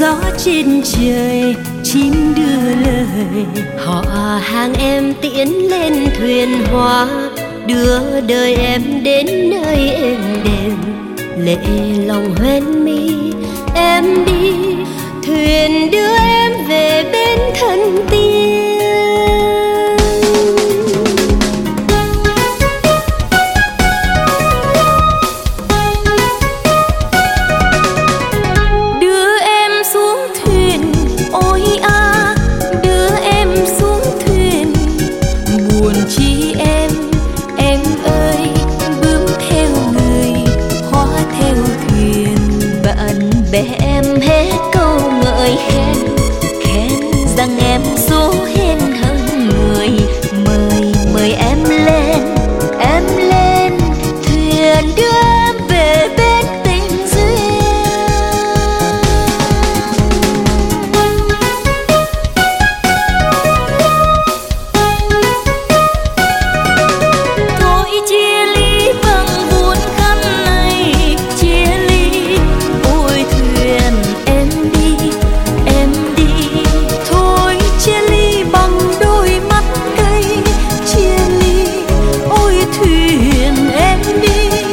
gió trên trời, chim đưa lời họ hàng em tiến lên thuyền hoa, đưa đời em đến nơi êm đềm. Lệ lòng hoen mi em đi, thuyền đưa em về bên thân tiên. Đưa em xuống thuyền, ôi a, đưa em xuống thuyền. Buồn chi em ơi, bướm theo người, hoa theo thuyền. Bạn bè em hết câu ngợi khen, khen rằng em số hên hơn người. Mời em lên, thuyền đưa em về bên tình duyên. Thôi chia ly bằng buồn khăn này, chia ly ôi thuyền em đi. Thôi chia ly bằng đôi mắt cây, chia ly ôi thuyền em đi.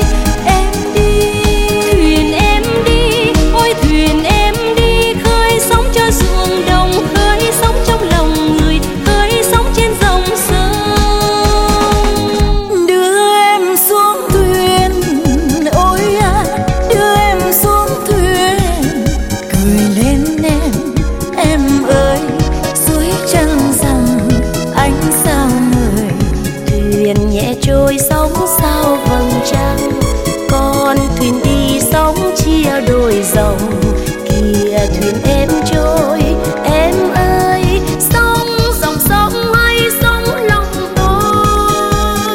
Thuyền em đi, ôi thuyền em đi, khơi sóng cho ruộng đồng, khơi sóng trong lòng người, khơi sóng trên dòng sông. Đưa em xuống thuyền, ôi à, đưa em xuống thuyền. Cười lên em ơi, dưới trăng rằm ánh sao mời. Thuyền nhẹ trôi sóng sao vầng trăng, con thuyền đi sóng chia đôi dòng. Kìa thuyền em trôi em ơi, sóng dòng sông hay sóng lòng tôi.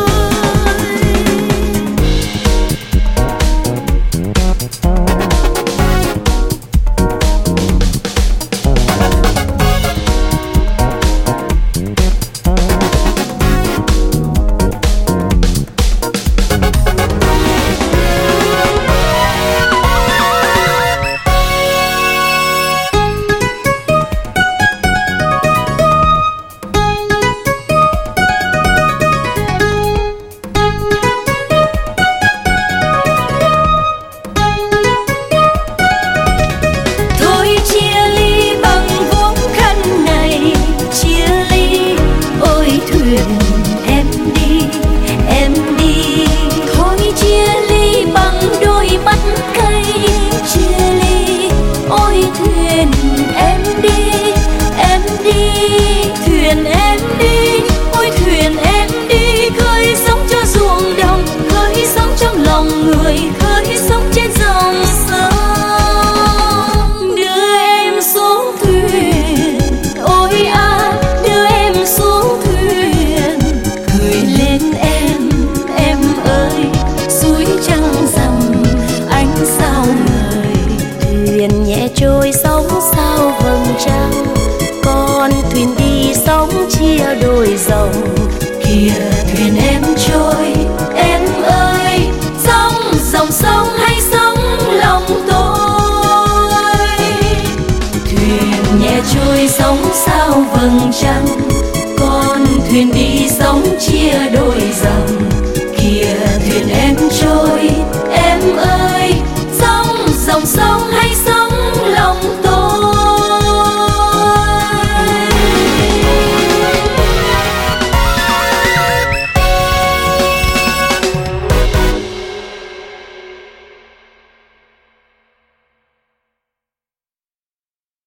Thôi chia ly bằng vuông khăn này, chia ly ôi thuyền em đi. Thôi chia ly bằng đôi mắt cây, chia ly ôi thuyền em đi. Thuyền em đi, ôi thuyền em đi, khơi sóng cho ruộng đồng, khơi sóng trong lòng người, khơi sóng trên dòng sông. Đưa em xuống thuyền, ôi a, đưa em xuống thuyền. Cười lên em ơi, dưới trăng rằm ánh sao ngời. Thuyền nhẹ trôi sóng sao vầng trăng, con thuyền đi sóng chia đôi dòng. Kìa thuyền em trôi em ơi, sóng dòng sông hay sóng lòng tôi. Thuyền nhẹ trôi sóng sao vầng trăng, con thuyền đi sóng chia đôi dòng.